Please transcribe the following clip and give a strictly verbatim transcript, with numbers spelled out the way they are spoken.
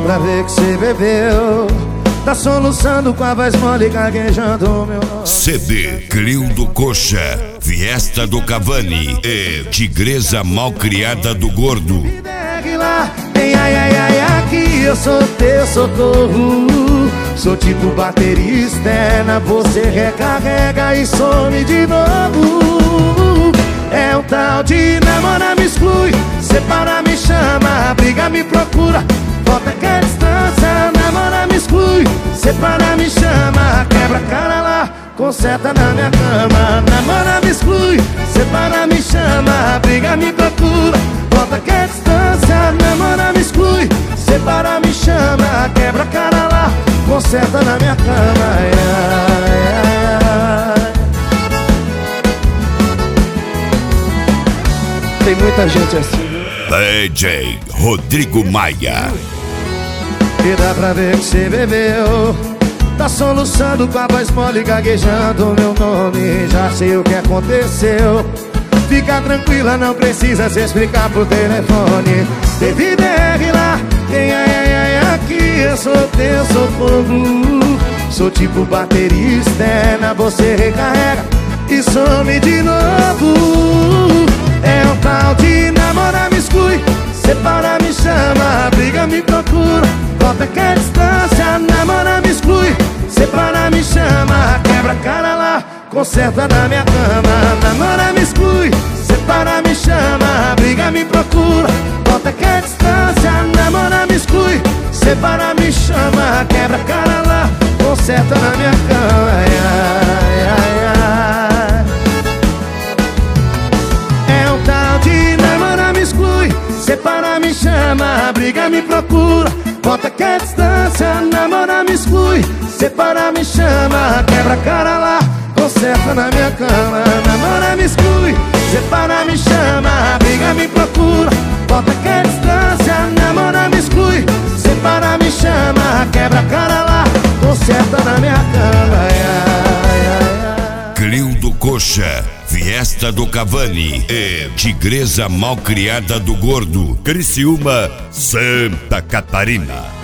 pra ver que você bebeu. Tá soluçando com a voz mole, gaguejando o meu nome. C D Cleildo Coxa, Fiesta do Cavani e Tigresa Malcriada do Gordo. Me pegue lá, tem ai ai ai aqui, eu sou teu socorro. Sou tipo bateria externa, você recarrega e some de novo. É um tal de namora, me exclui, separa, me chama, briga, me procura, volta quer distância. Namora, me exclui, separa, me chama, quebra a cara lá, conserta na minha cama. Namora, me exclui, separa, me chama, briga, me procura, volta quer distância. Namora, me exclui, separa, me chama, quebra a cara lá, conserta na minha cama. Ai, ai, ai. Tem muita gente assim. D J Rodrigo Maia. E dá pra ver que você bebeu. Tá soluçando com a voz mole, gaguejando o meu nome. Já sei o que aconteceu. Fica tranquila, não precisa se explicar por telefone. Teve D R lá, tem ai ai ai aqui, eu sou teu socorro. Sou tipo bateria externa, você recarrega e some de novo. É um tal de namora, me exclui, separa, me chama, briga, me procura, volta quer distância. Namora, me exclui, separa, me chama, quebra a cara lá, conserta na minha cama. Namora, me exclui, separa, me chama, briga, me procura, volta quer distância. Namora, me exclui, separa, me chama, quebra a cara lá, conserta na minha cama. Ai, ai, ai, ai. É um tal de namora, me exclui, separa, me chama, briga, me procura, volta quer distância. Namora, me exclui, separa, me chama, quebra a cara lá, conserta na minha cama. Namora, me exclui, separa, me chama, briga, me procura, volta quer distância. Namora, me exclui, separa, me chama, quebra a cara lá, conserta na minha cama. Ai, ai, ai, ai. Cleildo Coxa, Fiesta do Cavani e Tigresa Malcriada do Gordo. Criciúma, Santa Catarina.